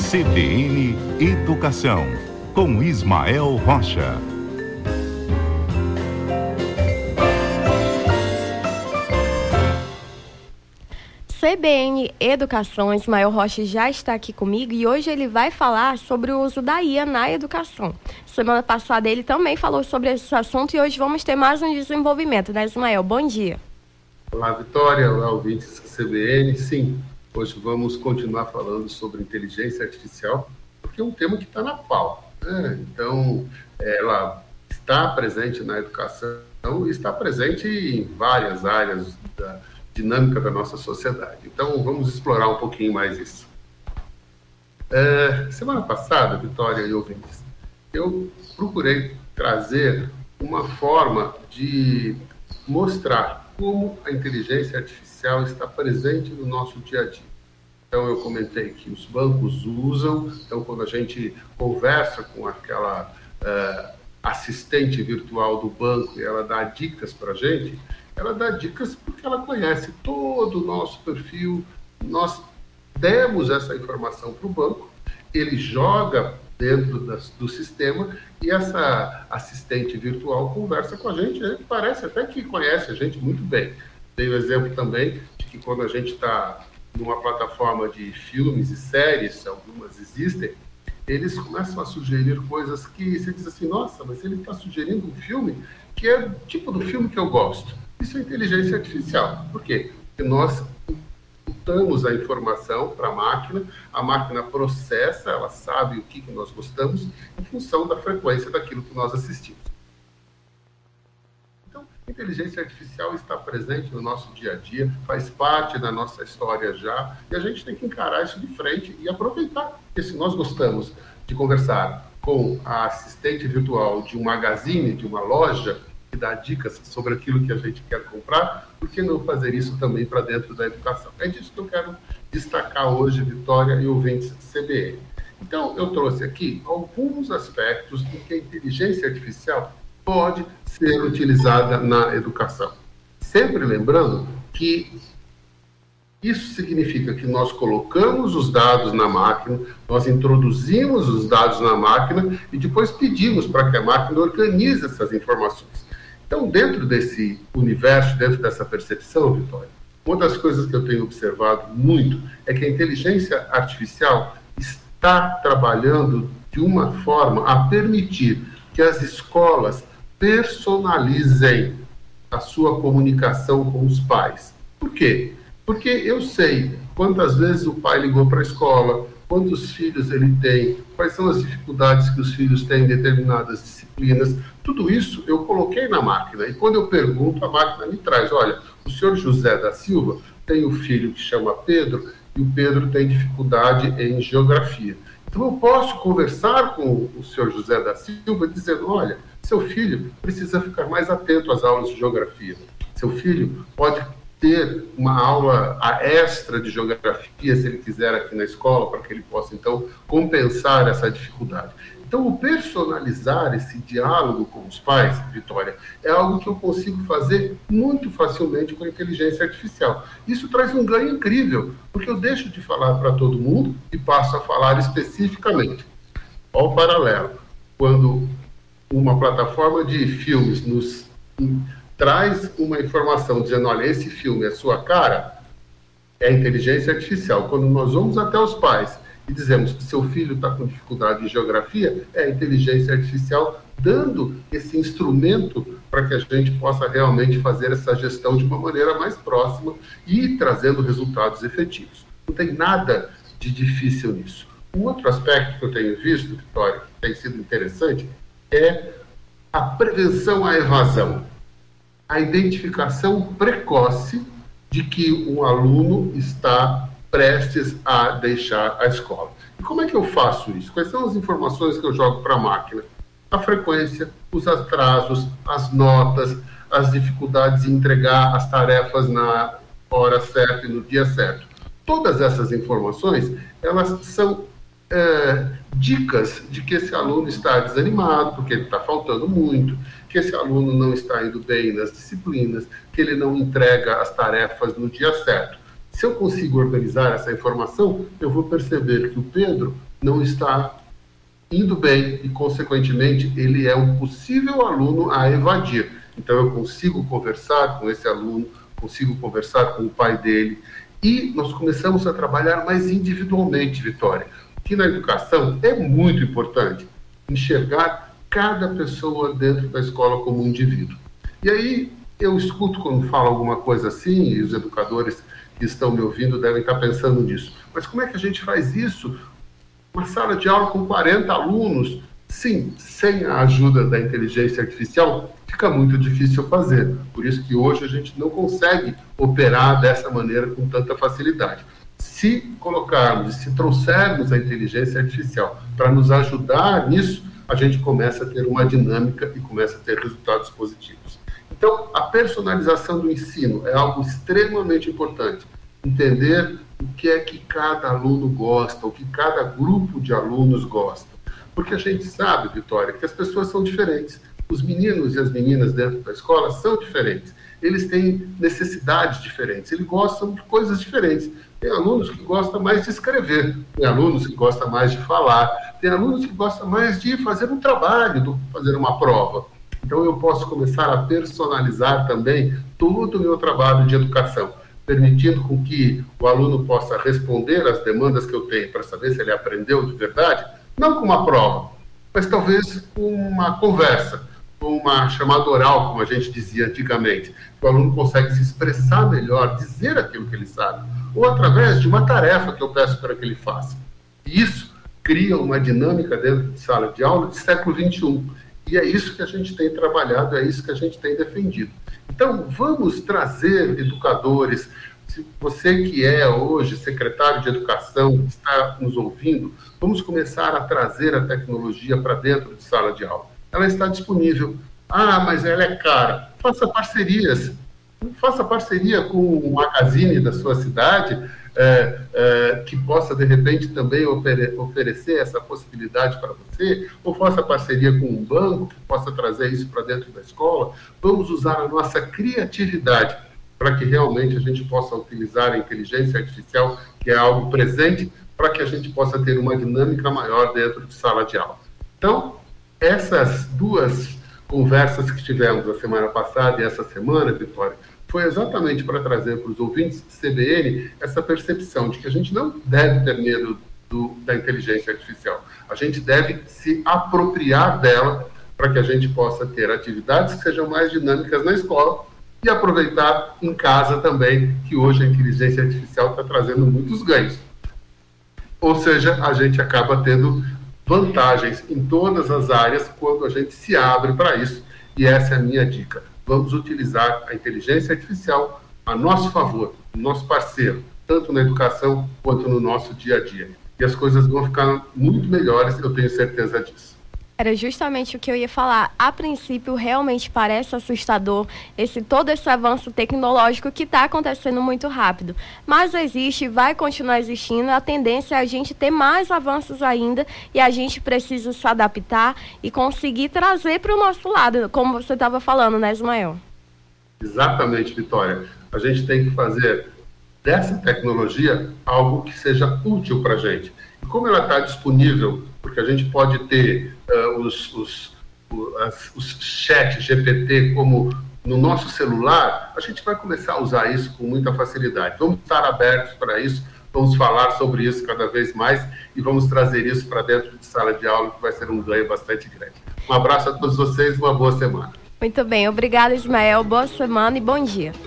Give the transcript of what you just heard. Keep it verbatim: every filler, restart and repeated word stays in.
C B N Educação, com Ismael Rocha. C B N Educação, Ismael Rocha já está aqui comigo e hoje ele vai falar sobre o uso da I A na educação. Semana passada ele também falou sobre esse assunto e hoje vamos ter mais um desenvolvimento, né, Ismael? Bom dia. Olá, Vitória. Olá, ouvintes do C B N. Sim, hoje vamos continuar falando sobre inteligência artificial, porque é um tema que está na pauta, né? Então, ela está presente na educação e está presente em várias áreas da dinâmica da nossa sociedade. Então, vamos explorar um pouquinho mais isso. É, semana passada, Vitória e ouvintes, eu procurei trazer uma forma de mostrar como a inteligência artificial está presente no nosso dia a dia. Então, eu comentei que os bancos usam, então, quando a gente conversa com aquela uh, assistente virtual do banco e ela dá dicas para a gente, ela dá dicas porque ela conhece todo o nosso perfil, nós demos essa informação para o banco, ele joga dentro das, do sistema e essa assistente virtual conversa com a gente, ele parece até que conhece a gente muito bem. Dei o exemplo também de que quando a gente está numa plataforma de filmes e séries, algumas existem, eles começam a sugerir coisas que você diz assim, nossa, mas ele está sugerindo um filme que é o tipo do filme que eu gosto. Isso é inteligência artificial. Por quê? Porque nós inputamos a informação para a máquina, a máquina processa, ela sabe o que, que nós gostamos em função da frequência daquilo que nós assistimos. Então, a inteligência artificial está presente no nosso dia a dia, faz parte da nossa história já, e a gente tem que encarar isso de frente e aproveitar. Porque se nós gostamos de conversar com a assistente virtual de um magazine, de uma loja, que dá dicas sobre aquilo que a gente quer comprar, por que não fazer isso também para dentro da educação? É disso que eu quero destacar hoje, Vitória e ouvintes C B N. Então, eu trouxe aqui alguns aspectos em que a inteligência artificial pode ser utilizada na educação. Sempre lembrando que isso significa que nós colocamos os dados na máquina, nós introduzimos os dados na máquina e depois pedimos para que a máquina organize essas informações. Então, dentro desse universo, dentro dessa percepção, Vitória, uma das coisas que eu tenho observado muito é que a inteligência artificial está trabalhando de uma forma a permitir que as escolas personalizem a sua comunicação com os pais. Por quê? Porque eu sei quantas vezes o pai ligou para a escola, quantos filhos ele tem, quais são as dificuldades que os filhos têm em determinadas disciplinas. Tudo isso eu coloquei na máquina. E quando eu pergunto, a máquina me traz, olha, o senhor José da Silva tem um filho que chama Pedro e o Pedro tem dificuldade em geografia. Então eu posso conversar com o senhor José da Silva dizendo, olha, seu filho precisa ficar mais atento às aulas de geografia. Seu filho pode ter uma aula extra de geografia, se ele quiser, aqui na escola, para que ele possa, então, compensar essa dificuldade. Então, o personalizar esse diálogo com os pais, Vitória, é algo que eu consigo fazer muito facilmente com a inteligência artificial. Isso traz um ganho incrível, porque eu deixo de falar para todo mundo e passo a falar especificamente. Olha o paralelo. Quando uma plataforma de filmes nos traz uma informação dizendo, olha, esse filme é sua cara, é a inteligência artificial. Quando nós vamos até os pais e dizemos que seu filho está com dificuldade em geografia, é a inteligência artificial dando esse instrumento para que a gente possa realmente fazer essa gestão de uma maneira mais próxima e trazendo resultados efetivos. Não tem nada de difícil nisso. Um outro aspecto que eu tenho visto, Vitória, que tem sido interessante, é a prevenção à evasão. A identificação precoce de que um aluno está prestes a deixar a escola. E como é que eu faço isso? Quais são as informações que eu jogo para a máquina? A frequência, os atrasos, as notas, as dificuldades em entregar as tarefas na hora certa e no dia certo. Todas essas informações, elas são é, dicas de que esse aluno está desanimado, porque ele está faltando muito, que esse aluno não está indo bem nas disciplinas, que ele não entrega as tarefas no dia certo. Se eu consigo organizar essa informação, eu vou perceber que o Pedro não está indo bem e, consequentemente, ele é um possível aluno a evadir. Então, eu consigo conversar com esse aluno, consigo conversar com o pai dele, e nós começamos a trabalhar mais individualmente, Vitória, que na educação é muito importante enxergar cada pessoa dentro da escola como um indivíduo. E aí, eu escuto quando falo alguma coisa assim, e os educadores que estão me ouvindo devem estar pensando nisso. Mas como é que a gente faz isso? Uma sala de aula com quarenta alunos, sim, sem a ajuda da inteligência artificial, fica muito difícil fazer. Por isso que hoje a gente não consegue operar dessa maneira com tanta facilidade. Se colocarmos, se trouxermos a inteligência artificial para nos ajudar nisso, a gente começa a ter uma dinâmica e começa a ter resultados positivos. Então, a personalização do ensino é algo extremamente importante. Entender o que é que cada aluno gosta, o que cada grupo de alunos gosta. Porque a gente sabe, Vitória, que as pessoas são diferentes. Os meninos e as meninas dentro da escola são diferentes. Eles têm necessidades diferentes, eles gostam de coisas diferentes. Tem alunos que gostam mais de escrever, tem alunos que gostam mais de falar, tem alunos que gostam mais de fazer um trabalho do que fazer uma prova. Então, eu posso começar a personalizar também todo o meu trabalho de educação, permitindo com que o aluno possa responder às demandas que eu tenho para saber se ele aprendeu de verdade, não com uma prova, mas talvez com uma conversa, com uma chamada oral, como a gente dizia antigamente. O aluno consegue se expressar melhor, dizer aquilo que ele sabe, ou através de uma tarefa que eu peço para que ele faça. E isso cria uma dinâmica dentro de sala de aula de século vinte e um. E é isso que a gente tem trabalhado, é isso que a gente tem defendido. Então, vamos trazer educadores. Se você que é hoje secretário de Educação, está nos ouvindo, vamos começar a trazer a tecnologia para dentro de sala de aula. Ela está disponível. Ah, mas ela é cara. Faça parcerias. Faça parceria com o magazine da sua cidade, é, é, que possa, de repente, também ofere- oferecer essa possibilidade para você, ou faça parceria com um banco que possa trazer isso para dentro da escola. Vamos usar a nossa criatividade para que realmente a gente possa utilizar a inteligência artificial, que é algo presente, para que a gente possa ter uma dinâmica maior dentro de sala de aula. Então, essas duas conversas que tivemos a semana passada e essa semana, Vitória, foi exatamente para trazer para os ouvintes do C B N essa percepção de que a gente não deve ter medo do, da inteligência artificial. A gente deve se apropriar dela para que a gente possa ter atividades que sejam mais dinâmicas na escola e aproveitar em casa também, que hoje a inteligência artificial está trazendo muitos ganhos. Ou seja, a gente acaba tendo vantagens em todas as áreas quando a gente se abre para isso. E essa é a minha dica. Vamos utilizar a inteligência artificial a nosso favor, nosso parceiro, tanto na educação quanto no nosso dia a dia. E as coisas vão ficar muito melhores, eu tenho certeza disso. Era justamente o que eu ia falar. A princípio, realmente parece assustador esse, todo esse avanço tecnológico que está acontecendo muito rápido. Mas existe e vai continuar existindo. A tendência é a gente ter mais avanços ainda e a gente precisa se adaptar e conseguir trazer para o nosso lado, como você estava falando, né, Ismael? Exatamente, Vitória. A gente tem que fazer dessa tecnologia algo que seja útil para a gente. E como ela está disponível, porque a gente pode ter uh, os, os, o, as, os chat G P T como no nosso celular, a gente vai começar a usar isso com muita facilidade. Vamos estar abertos para isso, vamos falar sobre isso cada vez mais e vamos trazer isso para dentro de sala de aula, que vai ser um ganho bastante grande. Um abraço a todos vocês e uma boa semana. Muito bem, obrigada, Ismael. Boa semana e bom dia.